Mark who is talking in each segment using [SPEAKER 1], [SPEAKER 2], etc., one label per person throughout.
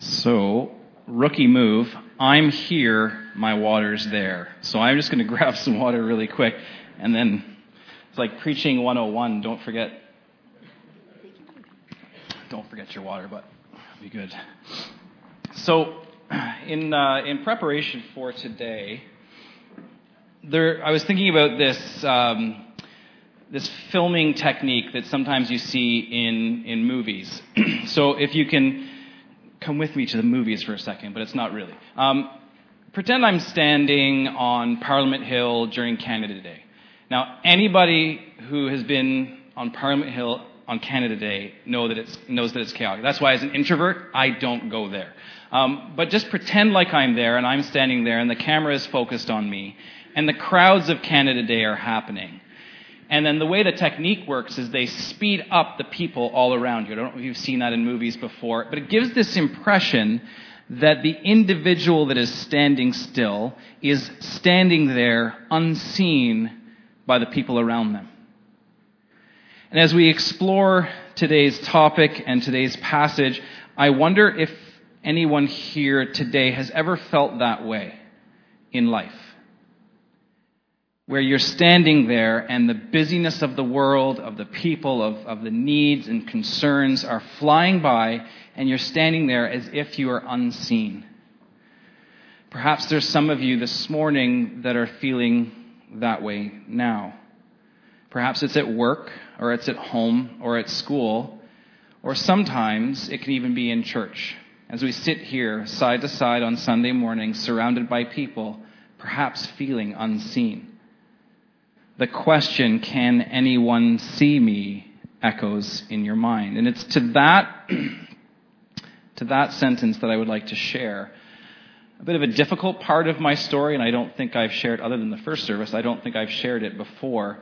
[SPEAKER 1] So, rookie move. I'm here, my water's there. So I'm just going to grab some water really quick, and then it's like preaching 101. Don't forget your water, but it'll be good. So, in preparation for today, I was thinking about this filming technique that sometimes you see in movies. So if you can come with me to the movies for a second, but it's not really. Pretend I'm standing on Parliament Hill during Canada Day. Now, anybody who has been on Parliament Hill on Canada Day knows that it's chaotic. That's why, as an introvert, I don't go there. But just pretend like I'm there, and I'm standing there, and the camera is focused on me, and the crowds of Canada Day are happening. And then the way the technique works is they speed up the people all around you. I don't know if you've seen that in movies before, but it gives this impression that the individual that is standing still is standing there unseen by the people around them. And as we explore today's topic and today's passage, I wonder if anyone here today has ever felt that way in life, where you're standing there and the busyness of the world, of the people, of the needs and concerns are flying by, and you're standing there as if you are unseen. Perhaps there's some of you this morning that are feeling that way now. Perhaps it's at work, or it's at home, or at school, or sometimes it can even be in church. As we sit here side to side on Sunday morning, surrounded by people, perhaps feeling unseen. The question, can anyone see me, echoes in your mind. And it's to that sentence that I would like to share a bit of a difficult part of my story, and I don't think I've shared, other than the first service, I don't think I've shared it before.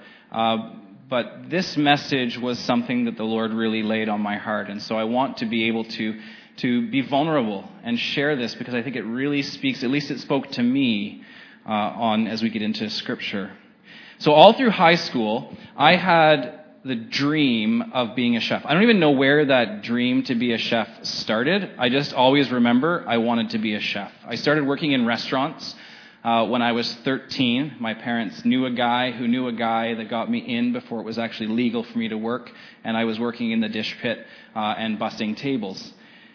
[SPEAKER 1] But this message was something that the Lord really laid on my heart, and so I want to be able to be vulnerable and share this, because I think it really speaks, at least it spoke to me as we get into Scripture. So all through high school, I had the dream of being a chef. I don't even know where that dream to be a chef started. I just always remember I wanted to be a chef. I started working in restaurants when I was 13. My parents knew a guy who knew a guy that got me in before it was actually legal for me to work, and I was working in the dish pit and bussing tables.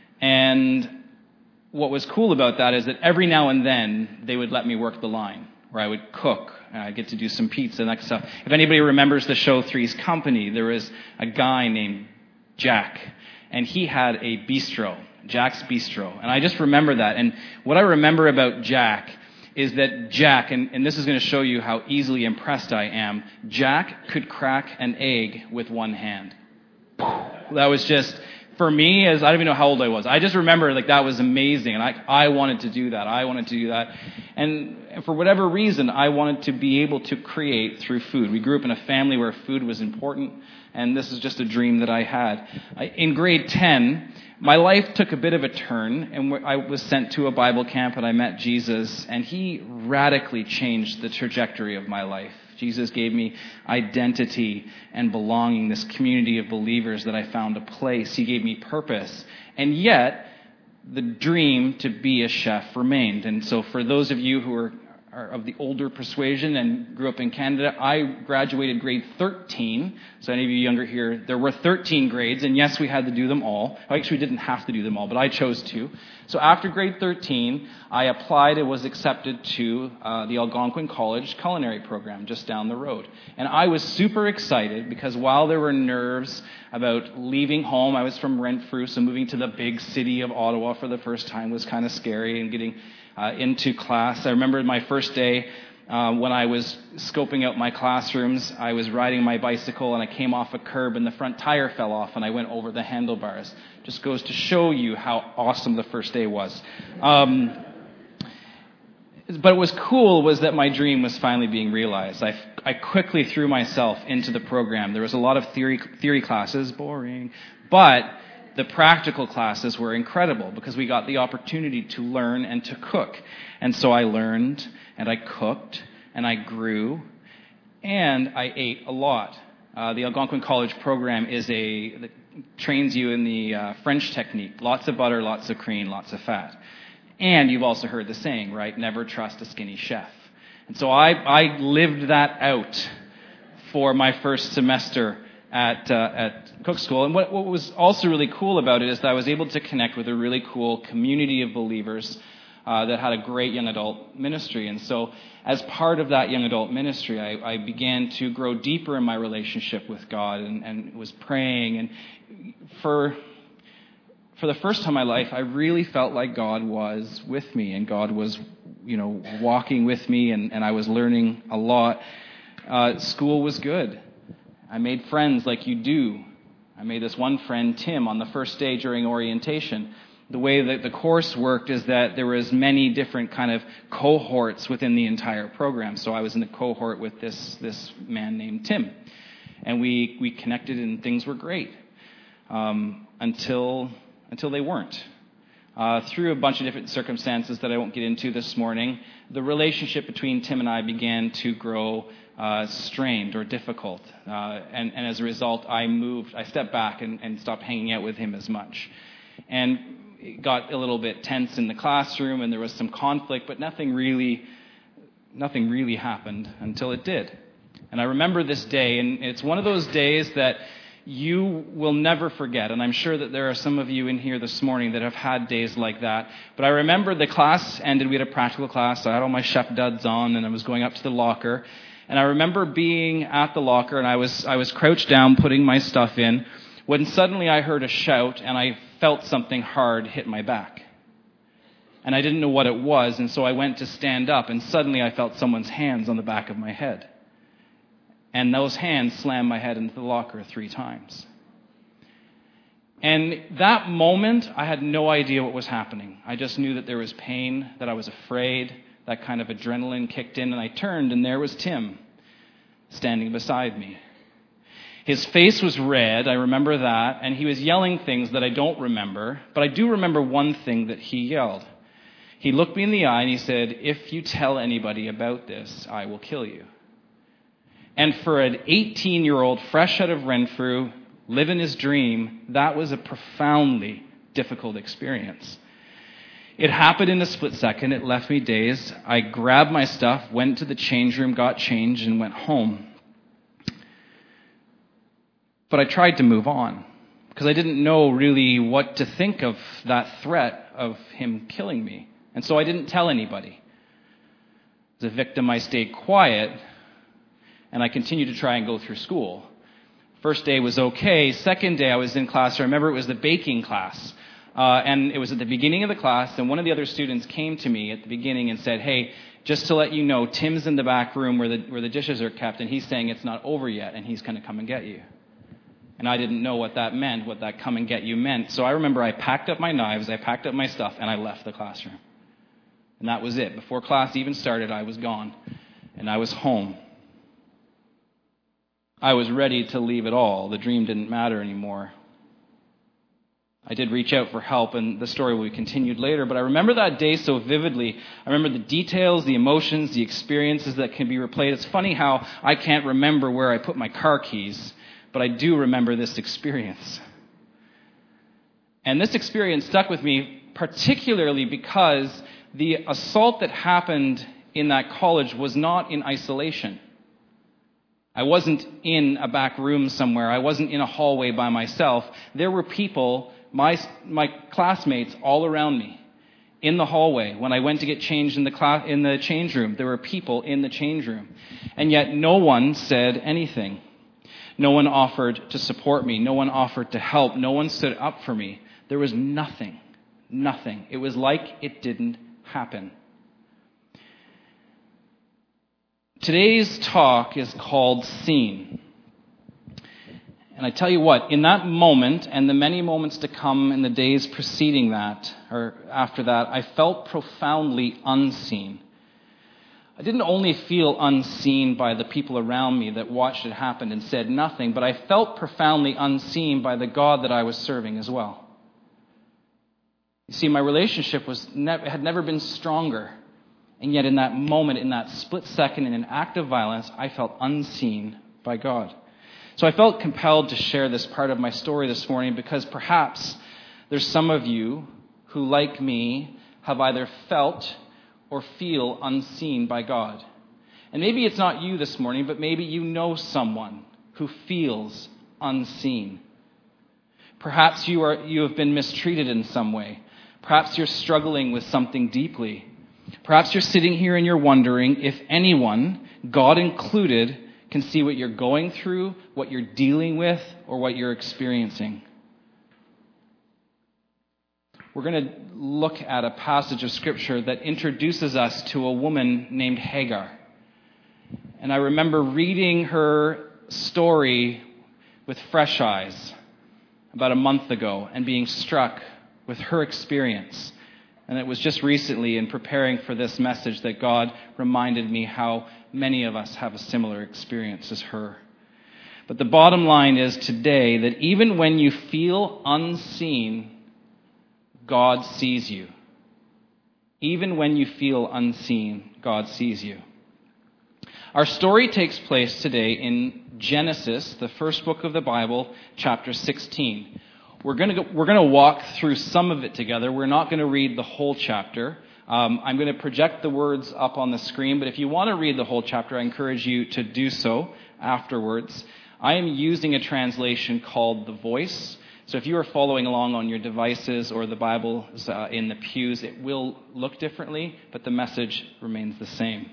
[SPEAKER 1] And what was cool about that is that every now and then they would let me work the line, where I would cook. I get to do some pizza and that stuff. If anybody remembers the show Three's Company, there was a guy named Jack, and he had a bistro, Jack's Bistro. And I just remember that. And what I remember about Jack is that Jack, and this is going to show you how easily impressed I am, Jack could crack an egg with one hand. That was just, for me, as I don't even know how old I was. I just remember that was amazing, and I wanted to do that. I wanted to do that. And for whatever reason, I wanted to be able to create through food. We grew up in a family where food was important, and this is just a dream that I had. In grade 10, my life took a bit of a turn, and I was sent to a Bible camp, and I met Jesus, and he radically changed the trajectory of my life. Jesus gave me identity and belonging, this community of believers that I found a place. He gave me purpose. And yet, the dream to be a chef remained. And so for those of you who are of the older persuasion and grew up in Canada, I graduated grade 13. So any of you younger here, there were 13 grades, and yes, we had to do them all. Actually, we didn't have to do them all, but I chose to. So after grade 13, I applied and was accepted to the Algonquin College culinary program just down the road. And I was super excited because while there were nerves about leaving home, I was from Renfrew, so moving to the big city of Ottawa for the first time was kind of scary, and getting into class. I remember my first day when I was scoping out my classrooms. I was riding my bicycle and I came off a curb and the front tire fell off and I went over the handlebars. Just goes to show you how awesome the first day was. But what was cool was that my dream was finally being realized. I quickly threw myself into the program. There was a lot of theory classes, boring, but the practical classes were incredible because we got the opportunity to learn and to cook. And so I learned, and I cooked, and I grew, and I ate a lot. The Algonquin College program is trains you in the French technique. Lots of butter, lots of cream, lots of fat. And you've also heard the saying, right? Never trust a skinny chef. And so I lived that out for my first semester at Cook School. And what was also really cool about it is that I was able to connect with a really cool community of believers that had a great young adult ministry. And so as part of that young adult ministry, I began to grow deeper in my relationship with God and was praying. And for the first time in my life, I really felt like God was with me and God was, walking with me, and I was learning a lot. School was good. I made friends like you do. I made this one friend, Tim, on the first day during orientation. The way that the course worked is that there was many different kind of cohorts within the entire program. So I was in the cohort with this man named Tim. And we connected and things were great until they weren't. Through a bunch of different circumstances that I won't get into this morning, the relationship between Tim and I began to grow strained or difficult. And as a result, I stepped back and stopped hanging out with him as much. And it got a little bit tense in the classroom, and there was some conflict, but nothing really happened until it did. And I remember this day, and it's one of those days that you will never forget. And I'm sure that there are some of you in here this morning that have had days like that. But I remember the class ended. We had a practical class. So I had all my chef duds on, and I was going up to the locker. And I remember being at the locker, and I was crouched down putting my stuff in, when suddenly I heard a shout, and I felt something hard hit my back. And I didn't know what it was, and so I went to stand up, and suddenly I felt someone's hands on the back of my head. And those hands slammed my head into the locker 3 times. And that moment, I had no idea what was happening. I just knew that there was pain, that I was afraid, that kind of adrenaline kicked in, and I turned, and there was Tim standing beside me. His face was red, I remember that, and he was yelling things that I don't remember, but I do remember one thing that he yelled. He looked me in the eye and he said, "If you tell anybody about this, I will kill you." And for an 18-year-old fresh out of Renfrew, living his dream, that was a profoundly difficult experience. It happened in a split second. It left me dazed. I grabbed my stuff, went to the change room, got changed, and went home. But I tried to move on because I didn't know really what to think of that threat of him killing me. And so I didn't tell anybody. As a victim, I stayed quiet, and I continued to try and go through school. First day was okay. Second day I was in class. I remember it was the baking class. And it was at the beginning of the class, and one of the other students came to me at the beginning and said, "Hey, just to let you know, Tim's in the back room where the dishes are kept, and he's saying it's not over yet, and he's going to come and get you." And I didn't know what that meant, what that come and get you meant. So I remember I packed up my knives, I packed up my stuff, and I left the classroom. And that was it. Before class even started, I was gone, and I was home. I was ready to leave it all. The dream didn't matter anymore. I did reach out for help, and the story will be continued later, but I remember that day so vividly. I remember the details, the emotions, the experiences that can be replayed. It's funny how I can't remember where I put my car keys, but I do remember this experience. And this experience stuck with me particularly because the assault that happened in that college was not in isolation. I wasn't in a back room somewhere. I wasn't in a hallway by myself. There were people, my classmates, all around me in the hallway. When I went to get changed in the change room, there were people in the change room. And yet no one said anything. No one offered to support me. No one offered to help. No one stood up for me. There was nothing. Nothing. It was like it didn't happen. Today's talk is called Seen. And I tell you what, in that moment and the many moments to come in the days preceding that, or after that, I felt profoundly unseen. I didn't only feel unseen by the people around me that watched it happen and said nothing, but I felt profoundly unseen by the God that I was serving as well. You see, my relationship had never been stronger. And yet in that moment, in that split second, in an act of violence, I felt unseen by God. So I felt compelled to share this part of my story this morning because perhaps there's some of you who, like me, have either felt or feel unseen by God. And maybe it's not you this morning, but maybe you know someone who feels unseen. Perhaps you have been mistreated in some way. Perhaps you're struggling with something deeply. Perhaps you're sitting here and you're wondering if anyone, God included, can see what you're going through, what you're dealing with, or what you're experiencing. We're going to look at a passage of Scripture that introduces us to a woman named Hagar. And I remember reading her story with fresh eyes about a month ago and being struck with her experience. And it was just recently in preparing for this message that God reminded me how many of us have a similar experience as her. But the bottom line is today that even when you feel unseen, God sees you. Even when you feel unseen, God sees you. Our story takes place today in Genesis, the first book of the Bible, chapter 16. We're going to walk through some of it together. We're not going to read the whole chapter. I'm going to project the words up on the screen, but if you want to read the whole chapter, I encourage you to do so afterwards. I am using a translation called The Voice. So if you are following along on your devices or the Bible in the pews, it will look differently, but the message remains the same.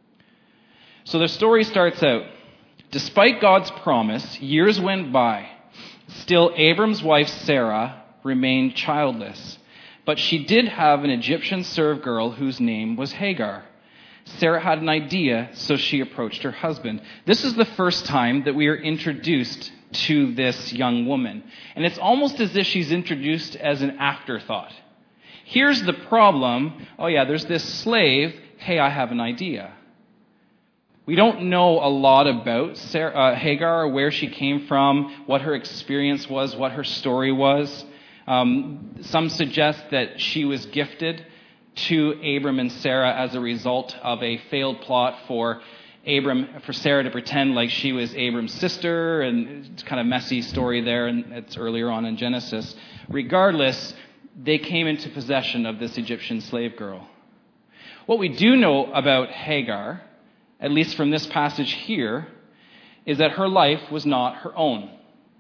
[SPEAKER 1] So the story starts out. Despite God's promise, years went by. Still, Abram's wife Sarah remained childless, but she did have an Egyptian servant girl whose name was Hagar. Sarah had an idea, so she approached her husband. This is the first time that we are introduced to this young woman, and it's almost as if she's introduced as an afterthought. Here's the problem. Oh yeah, there's this slave. Hey, I have an idea. We don't know a lot about Hagar, where she came from, what her experience was, what her story was. Some suggest that she was gifted to Abram and Sarah as a result of a failed plot for Sarah to pretend like she was Abram's sister, and it's kind of messy story there, and it's earlier on in Genesis. Regardless, they came into possession of this Egyptian slave girl. What we do know about Hagar, at least from this passage here, is that her life was not her own.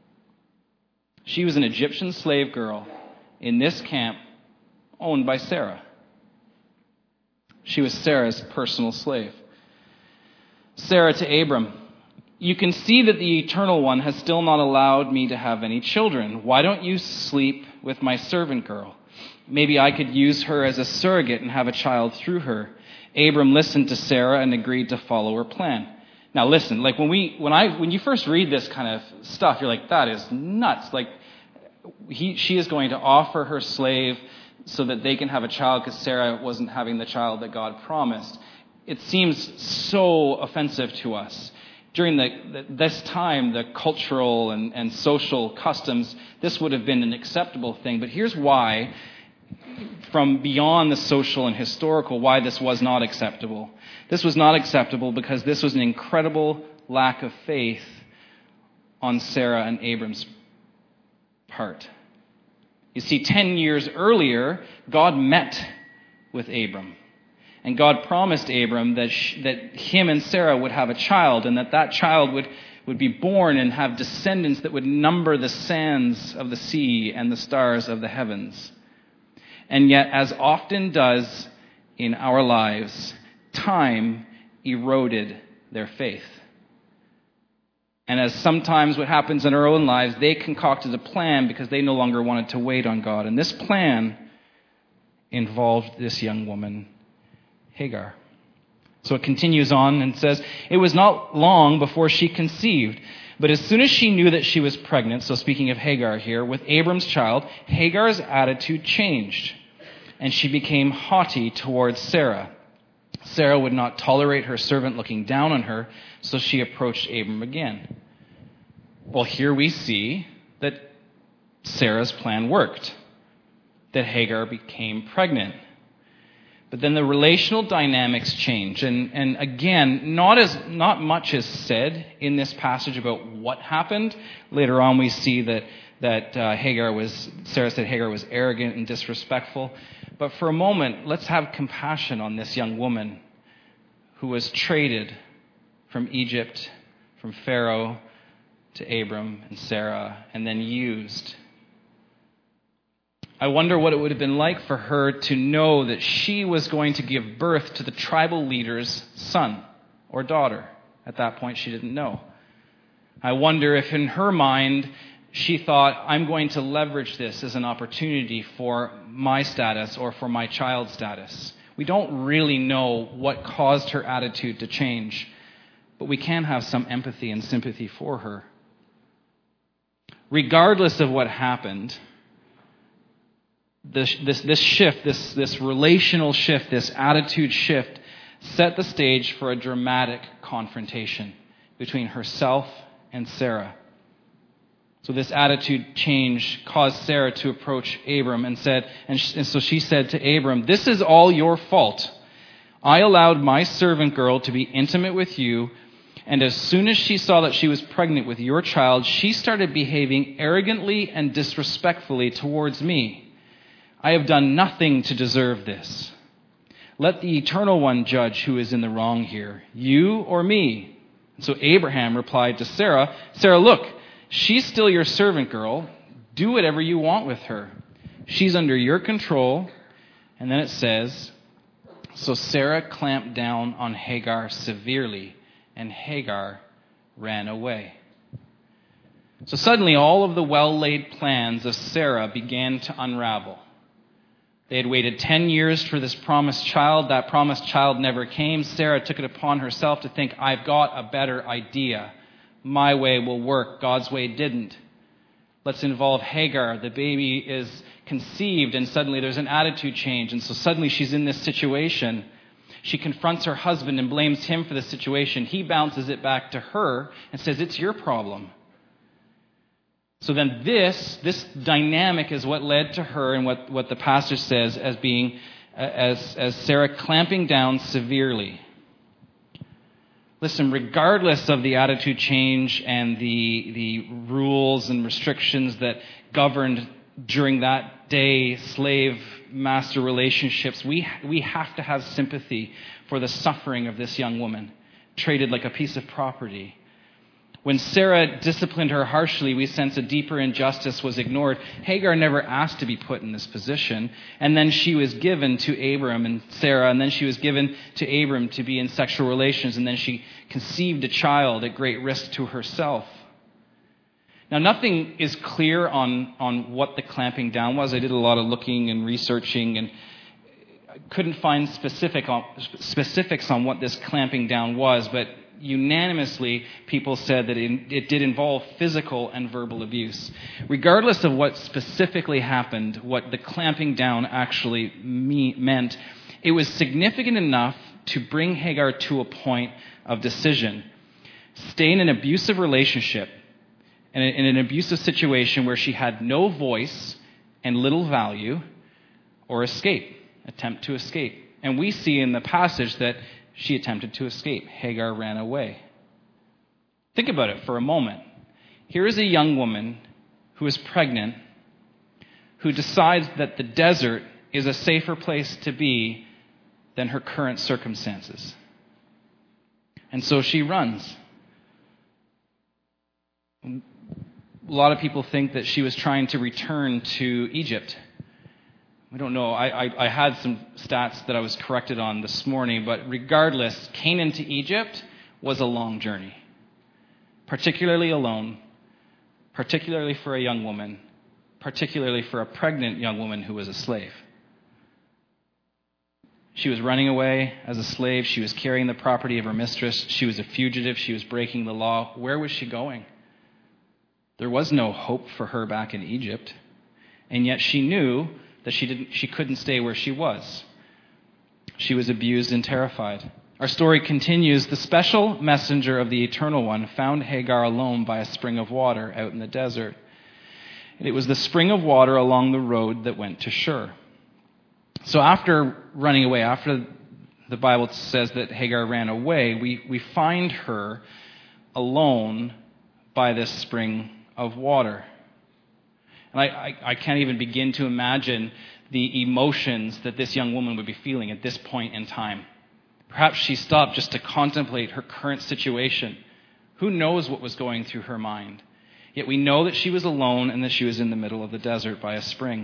[SPEAKER 1] She was an Egyptian slave girl in this camp owned by Sarah. She was Sarah's personal slave. Sarah to Abram, you can see that the Eternal One has still not allowed me to have any children. Why don't you sleep with my servant girl? Maybe I could use her as a surrogate and have a child through her. Abram listened to Sarah and agreed to follow her plan. Now listen, like when you first read this kind of stuff, you're like, that is nuts. Like she is going to offer her slave so that they can have a child because Sarah wasn't having the child that God promised. It seems so offensive to us. During this time, the cultural and social customs, this would have been an acceptable thing. But here's why, from beyond the social and historical, why this was not acceptable. This was not acceptable because this was an incredible lack of faith on Sarah and Abram's part. You see, 10 years earlier, God met with Abram. And God promised Abram that him and Sarah would have a child, and that child would be born and have descendants that would number the sands of the sea and the stars of the heavens. And yet, as often does in our lives, time eroded their faith. And as sometimes what happens in our own lives, they concocted a plan because they no longer wanted to wait on God. And this plan involved this young woman, Hagar. So it continues on and says, it was not long before she conceived. But as soon as she knew that she was pregnant, so speaking of Hagar here, with Abram's child, Hagar's attitude changed. And she became haughty towards Sarah. Sarah would not tolerate her servant looking down on her, so she approached Abram again. Well, here we see that Sarah's plan worked, that Hagar became pregnant. But then the relational dynamics change. And again, not much is said in this passage about what happened. Later on we see that Sarah said Hagar was arrogant and disrespectful. But for a moment, let's have compassion on this young woman who was traded from Egypt, from Pharaoh to Abram and Sarah, and then used. I wonder what it would have been like for her to know that she was going to give birth to the tribal leader's son or daughter. At that point, she didn't know. I wonder if in her mind, she thought, I'm going to leverage this as an opportunity for my status or for my child's status. We don't really know what caused her attitude to change, but we can have some empathy and sympathy for her. Regardless of what happened, this shift, this relational shift, this attitude shift, set the stage for a dramatic confrontation between herself and Sarah. So this attitude change caused Sarah to approach Abram and so she said to Abram, "This is all your fault. I allowed my servant girl to be intimate with you, and as soon as she saw that she was pregnant with your child, she started behaving arrogantly and disrespectfully towards me. I have done nothing to deserve this. Let the Eternal One judge who is in the wrong here, you or me." And so Abraham replied to Sarah, "Sarah, look, she's still your servant girl. Do whatever you want with her. She's under your control." And then it says, so Sarah clamped down on Hagar severely, and Hagar ran away. So suddenly all of the well-laid plans of Sarah began to unravel. They had waited 10 years for this promised child. That promised child never came. Sarah took it upon herself to think, I've got a better idea. My way will work. God's way didn't. Let's involve Hagar. The baby is conceived, and suddenly there's an attitude change. And so suddenly she's in this situation. She confronts her husband and blames him for the situation. He bounces it back to her and says, it's your problem. So then this dynamic is what led to her and what the passage says as being as Sarah clamping down severely. Listen, regardless of the attitude change and the rules and restrictions that governed during that day slave-master relationships, we have to have sympathy for the suffering of this young woman, traded like a piece of property. When Sarah disciplined her harshly, we sense a deeper injustice was ignored. Hagar never asked to be put in this position. And then she was given to Abram and Sarah, and then she was given to Abram to be in sexual relations, and then she conceived a child at great risk to herself. Now, nothing is clear on what the clamping down was. I did a lot of looking and researching, and I couldn't find specifics on what this clamping down was, but unanimously, people said that it did involve physical and verbal abuse. Regardless of what specifically happened, what the clamping down actually meant, it was significant enough to bring Hagar to a point of decision. Stay in an abusive relationship, in an abusive situation where she had no voice and little value, or attempt to escape. And we see in the passage that she attempted to escape. Hagar ran away. Think about it for a moment. Here is a young woman who is pregnant, who decides that the desert is a safer place to be than her current circumstances. And so she runs. A lot of people think that she was trying to return to Egypt. We don't know. I had some stats that I was corrected on this morning, but regardless, Canaan to Egypt was a long journey, particularly alone, particularly for a young woman, particularly for a pregnant young woman who was a slave. She was running away as a slave. She was carrying the property of her mistress. She was a fugitive. She was breaking the law. Where was she going? There was no hope for her back in Egypt, and yet she knew that she couldn't stay where she was. She was abused and terrified. Our story continues. The special messenger of the Eternal One found Hagar alone by a spring of water out in the desert. And it was the spring of water along the road that went to Shur. So after running away, after the Bible says that Hagar ran away, we find her alone by this spring of water. And I can't even begin to imagine the emotions that this young woman would be feeling at this point in time. Perhaps she stopped just to contemplate her current situation. Who knows what was going through her mind? Yet we know that she was alone and that she was in the middle of the desert by a spring.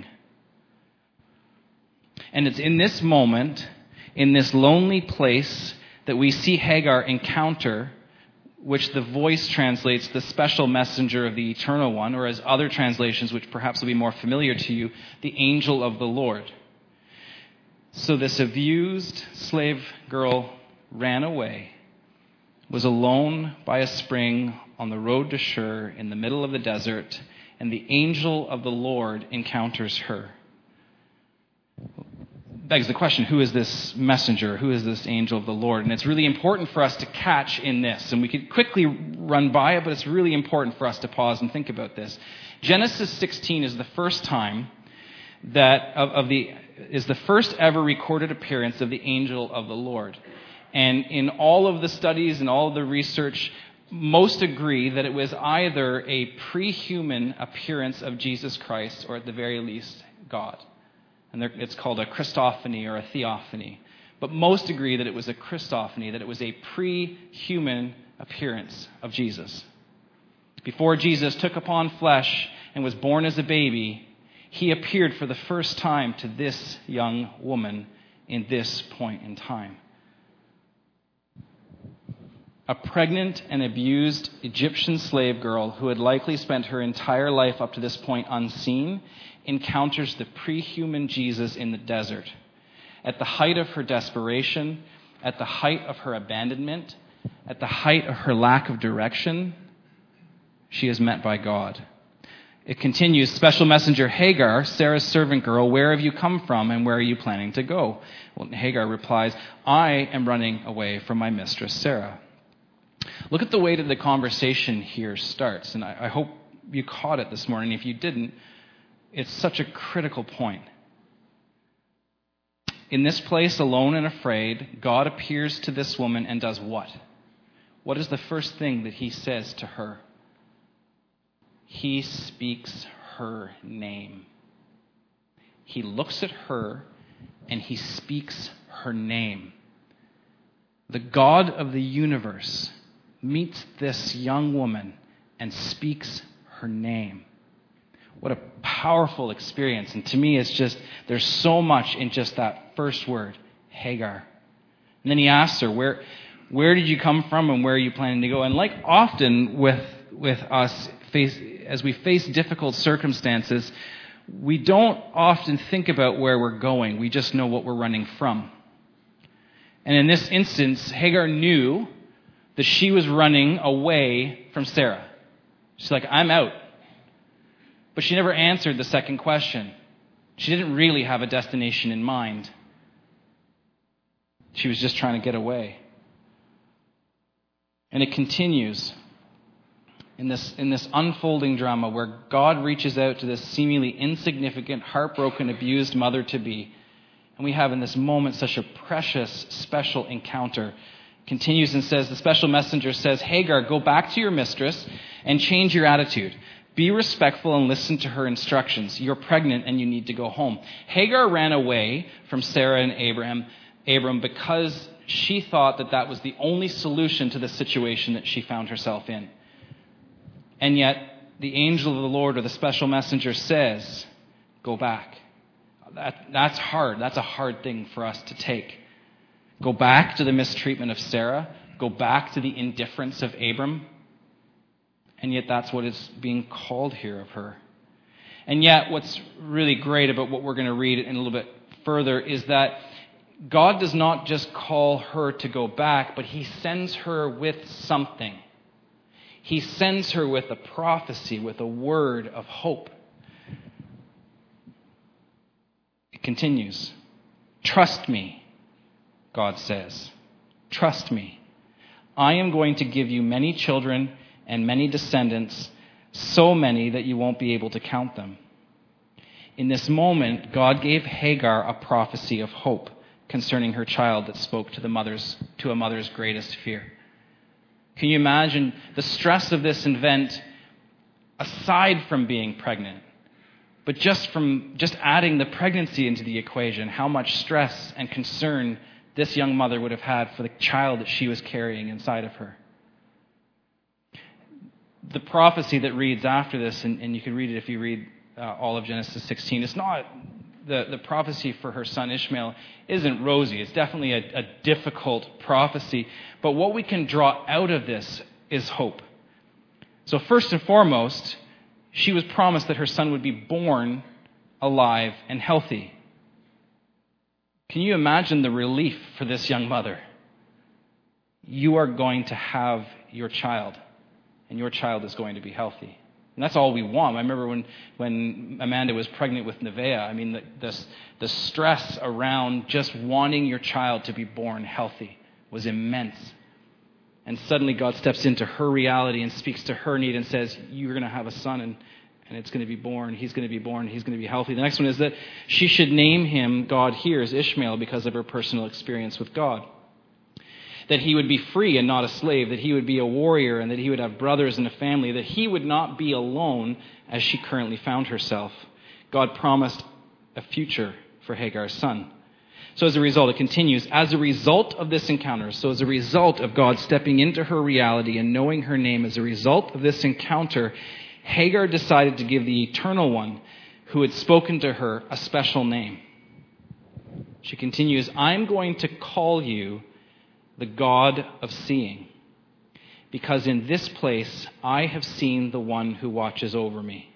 [SPEAKER 1] And it's in this moment, in this lonely place, that we see Hagar encounter, which the voice translates the special messenger of the Eternal One, or as other translations, which perhaps will be more familiar to you, the angel of the Lord. So this abused slave girl ran away, was alone by a spring on the road to Shur in the middle of the desert, and the angel of the Lord encounters her. Begs the question, who is this messenger? Who is this angel of the Lord? And it's really important for us to catch in this. And we could quickly run by it, but it's really important for us to pause and think about this. Genesis 16 is the first time that is the first ever recorded appearance of the angel of the Lord. And in all of the studies and all of the research, most agree that it was either a pre-human appearance of Jesus Christ or at the very least God. And it's called a Christophany or a theophany. But most agree that it was a Christophany, that it was a pre-human appearance of Jesus. Before Jesus took upon flesh and was born as a baby, he appeared for the first time to this young woman in this point in time. A pregnant and abused Egyptian slave girl who had likely spent her entire life up to this point unseen encounters the pre-human Jesus in the desert. At the height of her desperation, at the height of her abandonment, at the height of her lack of direction, she is met by God. It continues, special messenger Hagar, Sarah's servant girl, where have you come from and where are you planning to go? Well, Hagar replies, I am running away from my mistress Sarah. Look at the way that the conversation here starts, and I hope you caught it this morning. If you didn't, it's such a critical point. In this place, alone and afraid, God appears to this woman and does what? What is the first thing that he says to her? He speaks her name. He looks at her and he speaks her name. The God of the universe meets this young woman and speaks her name. What a powerful experience. And to me, it's just, there's so much in just that first word, Hagar. And then he asks her, where did you come from and where are you planning to go? And like often with us, as we face difficult circumstances, we don't often think about where we're going. We just know what we're running from. And in this instance, Hagar knew that she was running away from Sarah. She's like, I'm out. But she never answered the second question. She didn't really have a destination in mind. She was just trying to get away. And it continues in this unfolding drama where God reaches out to this seemingly insignificant, heartbroken, abused mother-to-be. And we have in this moment such a precious, special encounter. Continues and says, the special messenger says, Hagar, go back to your mistress and change your attitude. Be respectful and listen to her instructions. You're pregnant and you need to go home. Hagar ran away from Sarah and Abram because she thought that was the only solution to the situation that she found herself in. And yet, the angel of the Lord or the special messenger says, go back. That's hard. That's a hard thing for us to take. Go back to the mistreatment of Sarah. Go back to the indifference of Abram. And yet that's what is being called here of her. And yet what's really great about what we're going to read in a little bit further is that God does not just call her to go back, but he sends her with something. He sends her with a prophecy, with a word of hope. It continues. Trust me, God says. Trust me. I am going to give you many children and many descendants, so many that you won't be able to count them. In this moment, God gave Hagar a prophecy of hope concerning her child that spoke to a mother's greatest fear. Can you imagine the stress of this event, aside from being pregnant, but just adding the pregnancy into the equation, how much stress and concern this young mother would have had for the child that she was carrying inside of her? The prophecy that reads after this, and you can read it if you read all of Genesis 16, it's not, the prophecy for her son Ishmael isn't rosy. It's definitely a difficult prophecy. But what we can draw out of this is hope. So first and foremost, she was promised that her son would be born alive and healthy. Can you imagine the relief for this young mother? You are going to have your child, and your child is going to be healthy. And that's all we want. I remember when Amanda was pregnant with Nevaeh, I mean, the stress around just wanting your child to be born healthy was immense. And suddenly God steps into her reality and speaks to her need and says, you're going to have a son, and it's going to be born. He's going to be born. He's going to be healthy. The next one is that she should name him, God hears, Ishmael, because of her personal experience with God. That he would be free and not a slave, that he would be a warrior and that he would have brothers and a family, that he would not be alone as she currently found herself. God promised a future for Hagar's son. So as a result, it continues, as a result of this encounter, so as a result of God stepping into her reality and knowing her name, as a result of this encounter, Hagar decided to give the Eternal One who had spoken to her a special name. She continues, I'm going to call you the God of seeing, because in this place I have seen the one who watches over me.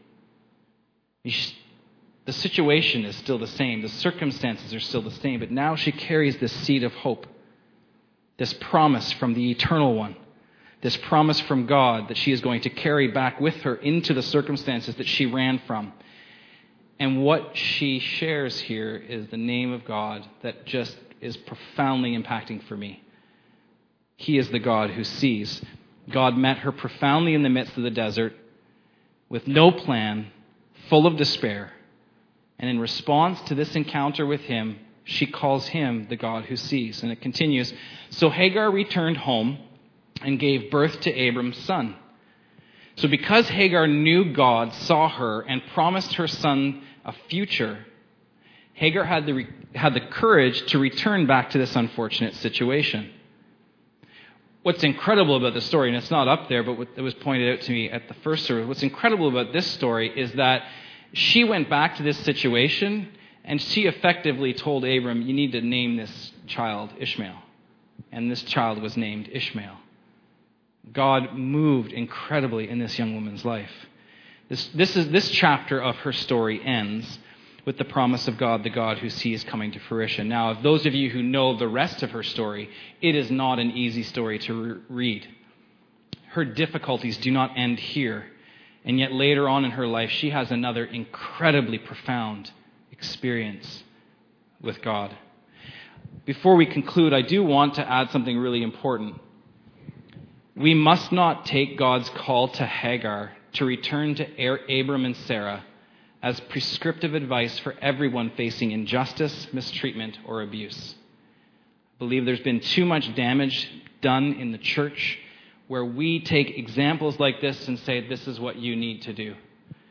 [SPEAKER 1] The situation is still the same. The circumstances are still the same, but now she carries this seed of hope, this promise from the Eternal One, this promise from God that she is going to carry back with her into the circumstances that she ran from. And what she shares here is the name of God that just is profoundly impacting for me. He is the God who sees. God met her profoundly in the midst of the desert with no plan, full of despair. And in response to this encounter with him, she calls him the God who sees. And it continues, so Hagar returned home and gave birth to Abram's son. So because Hagar knew God, saw her, and promised her son a future, Hagar had the courage to return back to this unfortunate situation. What's incredible about the story, and it's not up there, but what was pointed out to me at the first service, what's incredible about this story is that she went back to this situation and she effectively told Abram, you need to name this child Ishmael. And this child was named Ishmael. God moved incredibly in this young woman's life. This chapter of her story ends with the promise of God, the God who sees coming to fruition. Now, if those of you who know the rest of her story, it is not an easy story to read. Her difficulties do not end here. And yet later on in her life, she has another incredibly profound experience with God. Before we conclude, I do want to add something really important. We must not take God's call to Hagar to return to Abram and Sarah as prescriptive advice for everyone facing injustice, mistreatment, or abuse. I believe there's been too much damage done in the church where we take examples like this and say, this is what you need to do.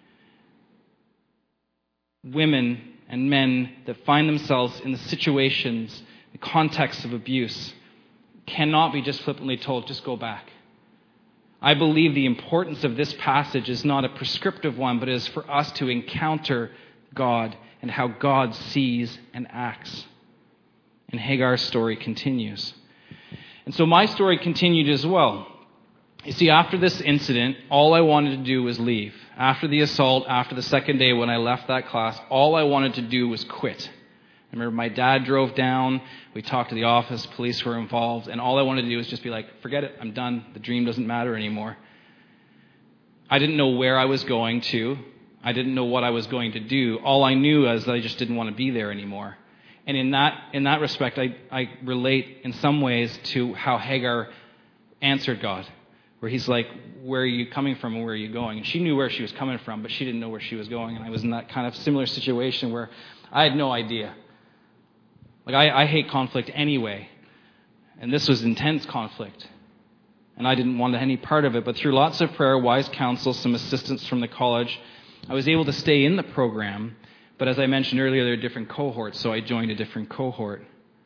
[SPEAKER 1] Women and men that find themselves in the situations, the context of abuse, cannot be just flippantly told, just go back. I believe the importance of this passage is not a prescriptive one, but is for us to encounter God and how God sees and acts. And Hagar's story continues. And so my story continued as well. You see, after this incident, all I wanted to do was leave. After the assault, after the second day when I left that class, all I wanted to do was quit. I remember my dad drove down, we talked to the office, police were involved, and all I wanted to do was just be like, forget it, I'm done, the dream doesn't matter anymore. I didn't know where I was going to, I didn't know what I was going to do. All I knew is that I just didn't want to be there anymore. And in that respect, I relate in some ways to how Hagar answered God. where he's like, where are you coming from and where are you going? And she knew where she was coming from, but she didn't know where she was going. And I was in that kind of similar situation where I had no idea. Like, I hate conflict anyway. And this was intense conflict. And I didn't want any part of it. But through lots of prayer, wise counsel, some assistance from the college, I was able to stay in the program. But as I mentioned earlier, there are different cohorts, so I joined a different cohort.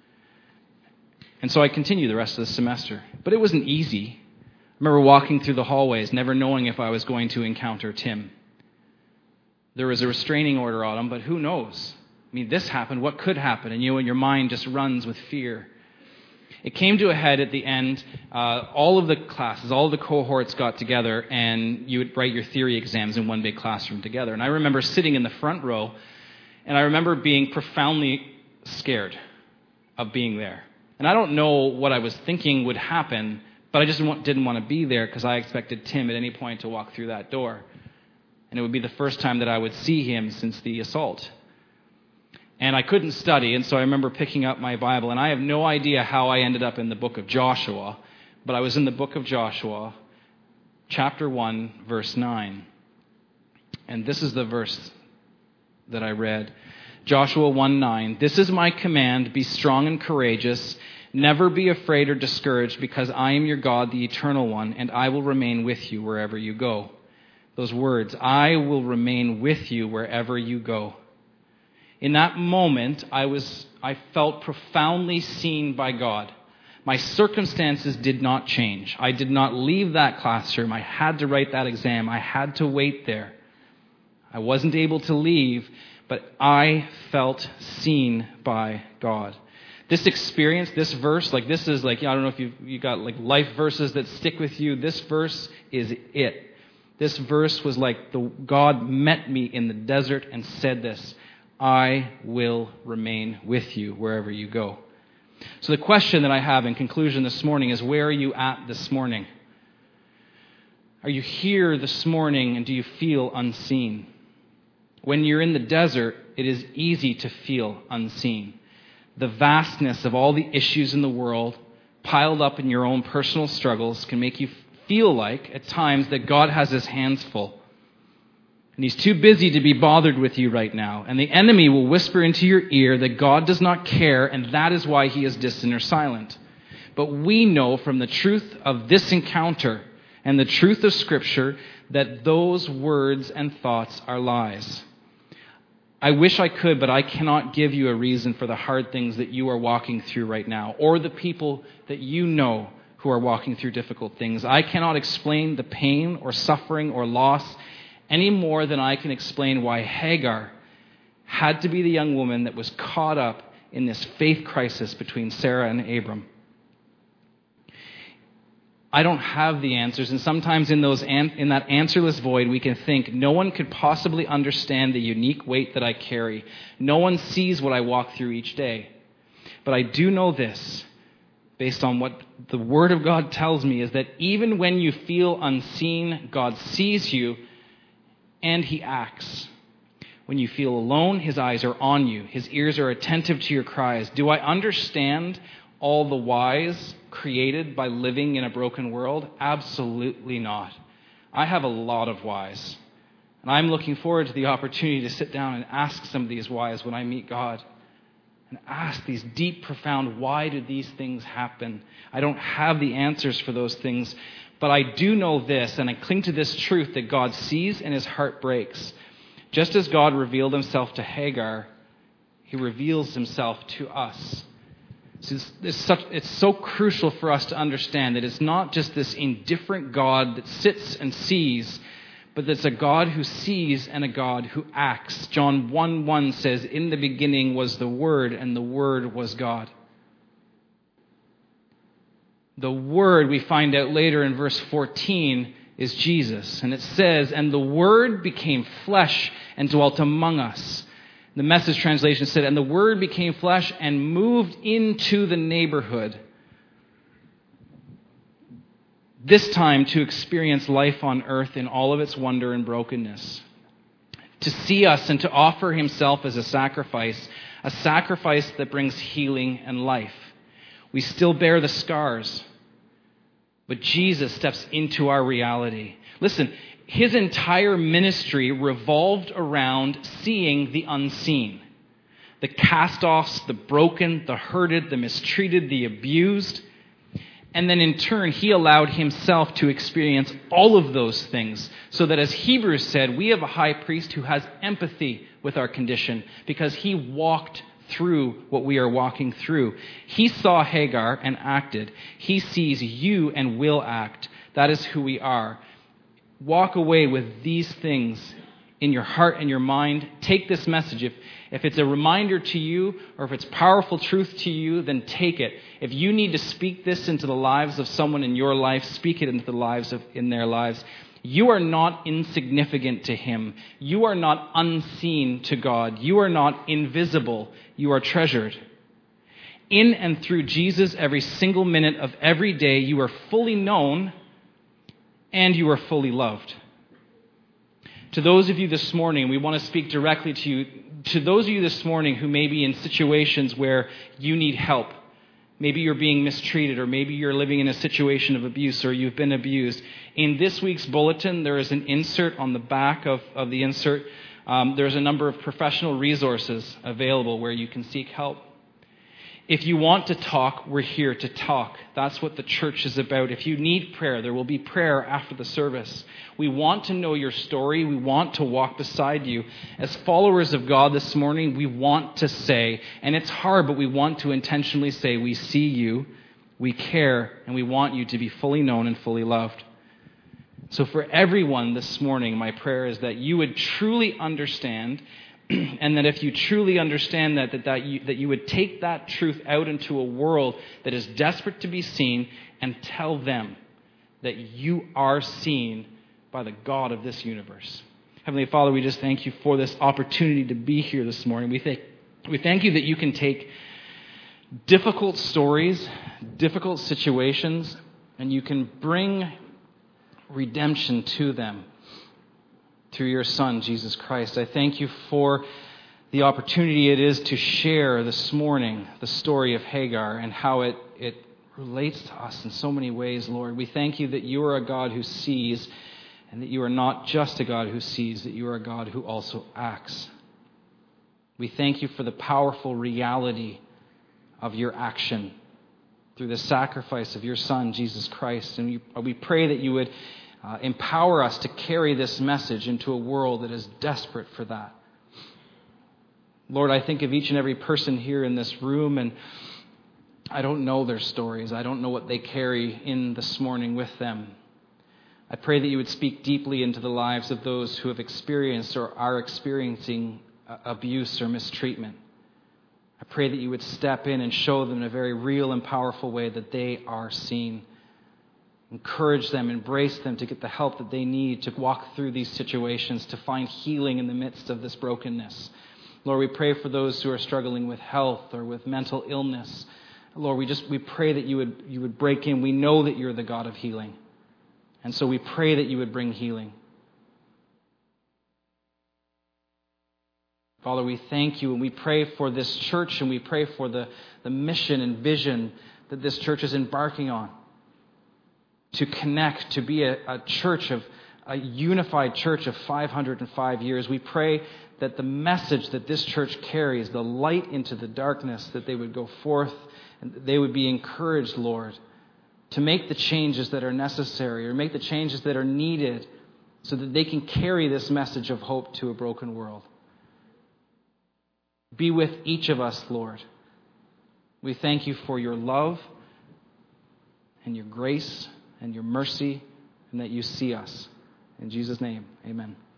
[SPEAKER 1] And so I continued the rest of the semester. But it wasn't easy. I remember walking through the hallways, never knowing if I was going to encounter Tim. There was a restraining order on him, but who knows? I mean, this happened. What could happen? And your mind just runs with fear. It came to a head at the end. All of the classes, all of the cohorts got together, and you would write your theory exams in one big classroom together. And I remember sitting in the front row, and I remember being profoundly scared of being there. And I don't know what I was thinking would happen, but I just didn't want to be there because I expected Tim at any point to walk through that door. And it would be the first time that I would see him since the assault. And I couldn't study, and so I remember picking up my Bible, and I have no idea how I ended up in the book of Joshua, but I was in the book of Joshua, chapter 1, verse 9. And this is the verse that I read. Joshua 1:9. This is my command, be strong and courageous. Never be afraid or discouraged, because I am your God, the Eternal One, and I will remain with you wherever you go. Those words, I will remain with you wherever you go. In that moment, I felt profoundly seen by God. My circumstances did not change. I did not leave that classroom. I had to write that exam. I had to wait there. I wasn't able to leave, but I felt seen by God. This experience, this verse, this is I don't know if you got life verses that stick with you. This verse is it. This verse was God met me in the desert and said this, I will remain with you wherever you go. So the question that I have in conclusion this morning is, where are you at this morning? Are you here this morning and do you feel unseen? When you're in the desert, it is easy to feel unseen. The vastness of all the issues in the world piled up in your own personal struggles can make you feel like, at times, that God has his hands full. And he's too busy to be bothered with you right now. And the enemy will whisper into your ear that God does not care, and that is why he is distant or silent. But we know from the truth of this encounter and the truth of Scripture that those words and thoughts are lies. I wish I could, but I cannot give you a reason for the hard things that you are walking through right now, or the people that you know who are walking through difficult things. I cannot explain the pain or suffering or loss any more than I can explain why Hagar had to be the young woman that was caught up in this faith crisis between Sarah and Abram. I don't have the answers, and sometimes in that answerless void we can think, no one could possibly understand the unique weight that I carry. No one sees what I walk through each day. But I do know this, based on what the Word of God tells me, is that even when you feel unseen, God sees you and he acts. When you feel alone, his eyes are on you. His ears are attentive to your cries. Do I understand all the whys created by living in a broken world? Absolutely not. I have a lot of whys. And I'm looking forward to the opportunity to sit down and ask some of these whys when I meet God. And ask these deep, profound, why did these things happen? I don't have the answers for those things. But I do know this, and I cling to this truth, that God sees and his heart breaks. Just as God revealed himself to Hagar, he reveals himself to us. It's so crucial for us to understand that it's not just this indifferent God that sits and sees, but it's a God who sees and a God who acts. John 1:1 says, in the beginning was the Word, and the Word was God. The Word, we find out later in verse 14, is Jesus. And it says, and the Word became flesh and dwelt among us. The Message translation said, and the Word became flesh and moved into the neighborhood. This time to experience life on earth in all of its wonder and brokenness. To see us and to offer himself as a sacrifice that brings healing and life. We still bear the scars.
[SPEAKER 2] But Jesus steps into our reality. Listen, his entire ministry revolved around seeing the unseen. The cast-offs, the broken, the hurted, the mistreated, the abused. And then in turn, he allowed himself to experience all of those things. So that as Hebrews said, we have a high priest who has empathy with our condition because he walked through what we are walking through. He saw Hagar and acted. He sees you and will act. That is who we are. Walk away with these things in your heart and your mind. Take this message. If it's a reminder to you or if it's powerful truth to you, then take it. If you need to speak this into the lives of someone in your life, speak it into the lives in their lives. You are not insignificant to him. You are not unseen to God. You are not invisible. You are treasured. In and through Jesus, every single minute of every day, you are fully known and you are fully loved. To those of you this morning, we want to speak directly to you. To those of you this morning who may be in situations where you need help, maybe you're being mistreated, or maybe you're living in a situation of abuse, or you've been abused. In this week's bulletin, there is an insert on the back of the insert. There's a number of professional resources available where you can seek help. If you want to talk, we're here to talk. That's what the church is about. If you need prayer, there will be prayer after the service. We want to know your story. We want to walk beside you. As followers of God this morning, we want to say, and it's hard, but we want to intentionally say, we see you, we care, and we want you to be fully known and fully loved. So for everyone this morning, my prayer is that you would truly understand, and that if you truly understand that you would take that truth out into a world that is desperate to be seen and tell them that you are seen by the God of this universe. Heavenly Father, we just thank you for this opportunity to be here this morning. We thank you that you can take difficult stories, difficult situations, and you can bring redemption to them through your Son, Jesus Christ. I thank you for the opportunity it is to share this morning the story of Hagar and how it relates to us in so many ways, Lord. We thank you that you are a God who sees, and that you are not just a God who sees, that you are a God who also acts. We thank you for the powerful reality of your action through the sacrifice of your Son, Jesus Christ. And we pray that you would empower us to carry this message into a world that is desperate for that. Lord, I think of each and every person here in this room, and I don't know their stories. I don't know what they carry in this morning with them. I pray that you would speak deeply into the lives of those who have experienced or are experiencing abuse or mistreatment. I pray that you would step in and show them in a very real and powerful way that they are seen. Encourage them, embrace them to get the help that they need to walk through these situations, to find healing in the midst of this brokenness. Lord, we pray for those who are struggling with health or with mental illness. Lord, we pray that you would break in. We know that you're the God of healing. And so we pray that you would bring healing. Father, we thank you, and we pray for this church, and we pray for the mission and vision that this church is embarking on. To connect, to be a unified church of 505 years. We pray that the message that this church carries, the light into the darkness, that they would go forth and they would be encouraged, Lord, to make the changes that are necessary or make the changes that are needed so that they can carry this message of hope to a broken world. Be with each of us, Lord. We thank you for your love and your grace and your mercy, and that you see us. In Jesus' name, amen.